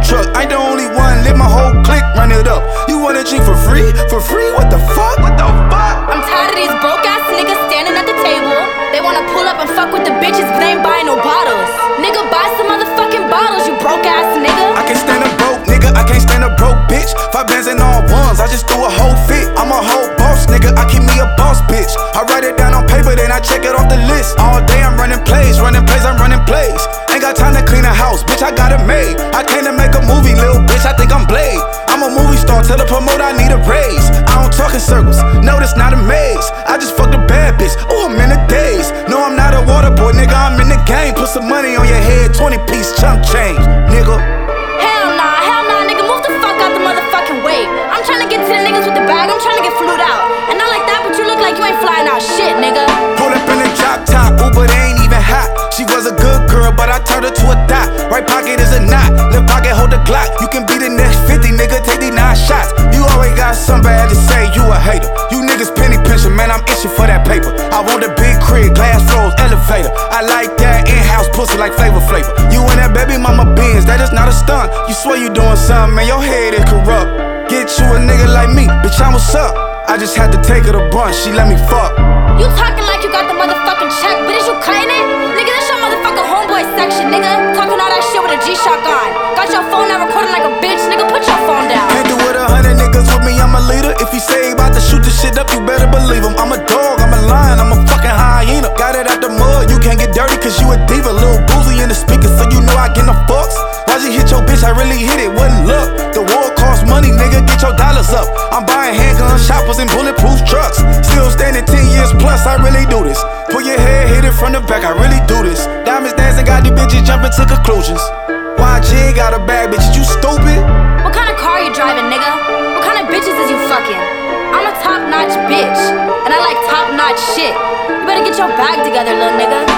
truck. I ain't the only one, let my whole clique run it up. You wanna drink for free? For free? What the fuck? What the fuck? I'm tired of these broke ass niggas standing at the table. They wanna pull up and fuck with the bitches, but they ain't buying no bottles. Nigga, buy some motherfucking bottles, you broke ass nigga. I can't stand a broke nigga, I can't stand a broke bitch. 5 bands and all ones, I just threw a whole fit. I'm a whole boss nigga, I keep me a boss bitch. I write it down on paper, then I check it off the list. All day I'm running plays, I'm running plays. Ain't got time to clean a house, bitch, I got it made. I came to make a movie, little bitch, I think I'm Blade. I'm a movie star, tell the promoter I need a raise. I don't talk in circles, no, this not a maze. I just fucked a bad bitch, ooh, I'm in the days. No, I'm not a water boy, nigga, I'm in the game. Put some money on your head, 20-piece chunk change, nigga. Hell nah, nigga, move the fuck out the motherfucking way. I'm tryna get to the niggas with the bag, I'm tryna get flued out. And not like that, but you look like you ain't flying out shit, nigga. Pull up in the drop top, ooh, but it ain't even hot. She was a good girl, but I turned her to a dot. Right pocket is a knot, left pocket hold the Glock. You can be the next 50, nigga, take these 9 shots. You always got something bad to say, you a hater. You niggas penny pinching, man, I'm itching for that paper. I want a big crib, glass floors, elevator. I like that in-house pussy like Flavor Flavor. You and that baby mama Benz, that is not a stunt. You swear you doing something, man, your head is corrupt. Get you a nigga like me, bitch, I'm what's up. I just had to take her to brunch, she let me fuck. You talking like you got the motherfucking check, but is you cutting it? Nigga, this your motherfucking homeboy section, nigga. Talking all that shit with a G-Shock on. Got your phone out recording like a bitch, nigga, put your phone down. Can't do with 100 niggas with me, I'm a leader. If he say he bout to shoot this shit up, you better believe him. I'm a dog, I'm a lion, I'm a fucking hyena. Got it out the mud, you can't get dirty cause you a diva. Little boozy in the speaker, so you know I get no fucks. Why'd you hit your bitch? I really hit it, wasn't luck. The war costs money, nigga, get your dollars up. I'm buying handguns, choppers, and bulletproof trucks. Still standing 10 years plus, I really do this. Pull your head, hit it from the back, I really do this. Diamonds dancing, got these bitches jumping to conclusions. YG got a bag, bitch, you stupid? What kind of car you driving, nigga? What kind of bitches is you fucking? I'm a top-notch bitch, and I like top-notch shit. You better get your bag together, little nigga.